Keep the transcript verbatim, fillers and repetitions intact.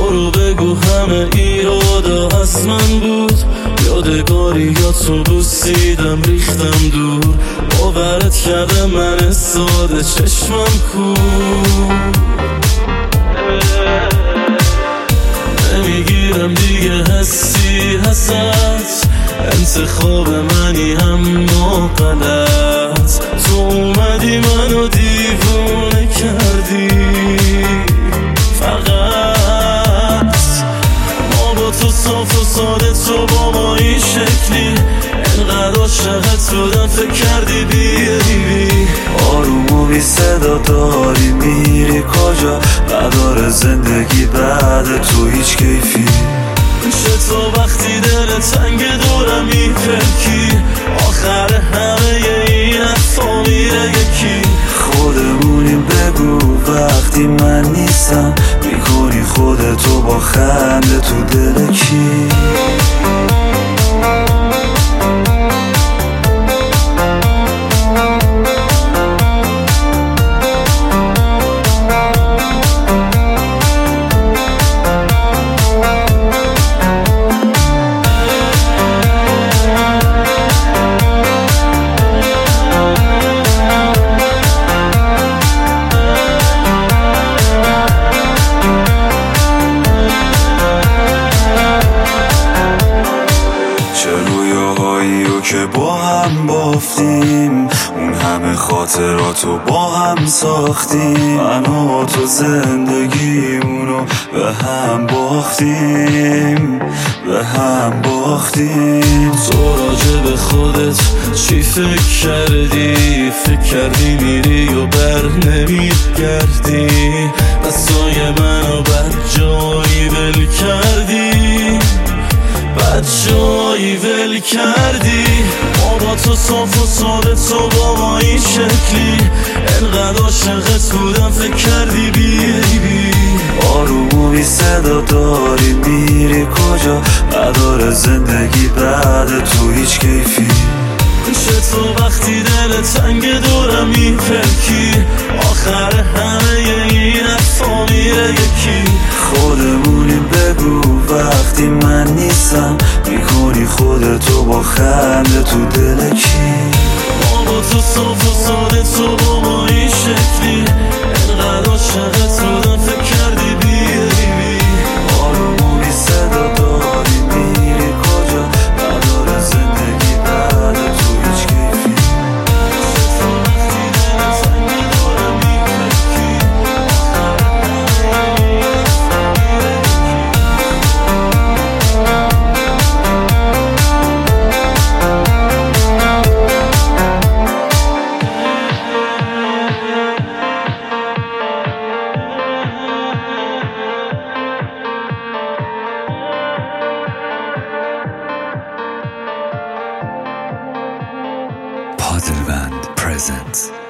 برو بگو همه ایرادا از من بود، یادگاریاتو بوسیدم ریختم دور، باورت کرده من ساده چشمم کور. نمیگیرم دیگه حسی هست، انتخاب منی هم غلط، تو اومدی منو دیوونه کردی. فقط ما با تو صاف و ساده، تو با ما این شکلی، انقدر عاشقت بودم فکر کردی بیایی. آروم و بی صدا داری میری کجا، نداره زندگی بعد تو هیچ کیفی. چطور وقتی دل تنگ دورم میپلکی، آخر همه این حرفا میره یکی. خودمونیم بگو وقتی من نیستم، میکنی خودتو با خنده تو دل کی. که با هم بافتیم، اون همه خاطراتو با هم ساختیم، من و تو زندگیمونو به هم باختیم، به هم باختیم. تو راجع به خودت چی فکر کردی؟ فکر کردی میری و بر نمیگردی، دستای منو بد جایی ول کردی، بد جایی ول کردی. ما با تو صاف و ساده، تو با ما این شکلی، انقدر عاشقت بودم فکر کردی بیایی. آروم و بی صدا داری میری کجا، نداره زندگی بعد تو هیچ کیفی. چطور وقتی دل تنگ دورم میپلکی، آخر همه این حرفا میره یکی. خودمونیم بگو وقتی من نیستم، میکنی خودتو با خنده تو دل کی. ما با تو صاف و ساده، تو با ما این شکلی، انقدر عاشقت بودم فکر کردی بیایی. آروم و بی صدا داری میری کجا، نداره زندگی بعد تو هیچ کیفی. چطور وقتی دل تنگ دورم میپلکی، آخر همه این حرفا میره Padelband presents